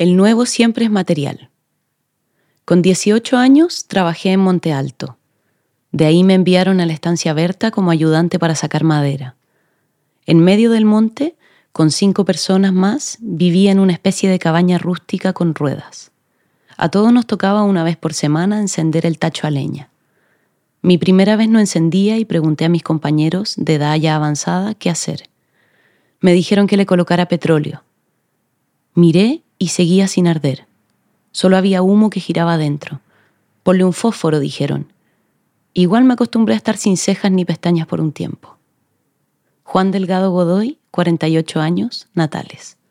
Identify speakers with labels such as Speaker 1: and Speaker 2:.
Speaker 1: El nuevo siempre es material. Con 18 años trabajé en Monte Alto. De ahí me enviaron a la estancia Berta como ayudante para sacar madera. En medio del monte, con 5 personas más, vivía en una especie de cabaña rústica con ruedas. A todos nos tocaba una vez por semana encender el tacho a leña. Mi primera vez no encendía y pregunté a mis compañeros de edad ya avanzada qué hacer. Me dijeron que le colocara petróleo. Miré y seguía sin arder. Solo había humo que giraba adentro. Ponle un fósforo, dijeron. Igual me acostumbré a estar sin cejas ni pestañas por un tiempo. Juan Delgado Godoy, 48 años, Natales.